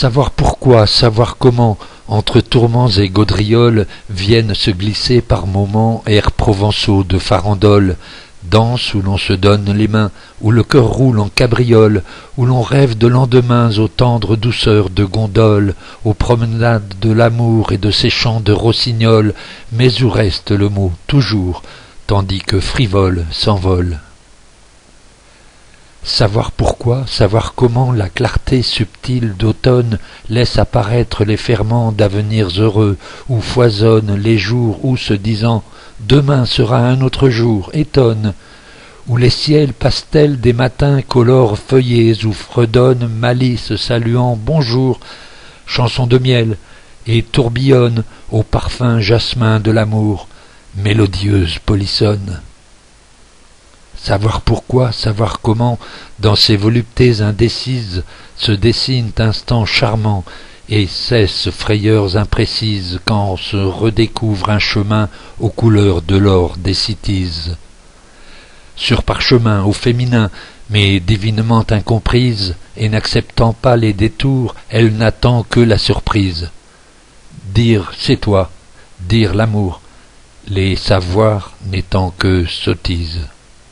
Savoir pourquoi, savoir comment, entre tourments et gaudrioles, viennent se glisser par moments airs provençaux de farandole, danse où l'on se donne les mains, où le cœur roule en cabriole, où l'on rêve de lendemains aux tendres douceurs de gondoles, aux promenades de l'amour et de ses chants de rossignol, mais où reste le mot toujours, tandis que frivole s'envole. Savoir pourquoi, savoir comment la clarté subtile d'automne laisse apparaître les ferments d'avenirs heureux, où foisonnent les jours où, se disant « demain sera un autre jour », étonne, où les ciels pastels des matins colorent feuillets, où fredonne malice saluant « bonjour », chanson de miel, et tourbillonne au parfum jasmin de l'amour, mélodieuse polissonne. Savoir pourquoi, savoir comment, dans ces voluptés indécises, se dessinent instants charmants, et cessent frayeurs imprécises, quand se redécouvre un chemin aux couleurs de l'or des cytises. Sur parchemin, au féminin, mais divinement incomprise, et n'acceptant pas les détours, elle n'attend que la surprise. Dire c'est toi, dire l'amour, les savoirs n'étant que sottises.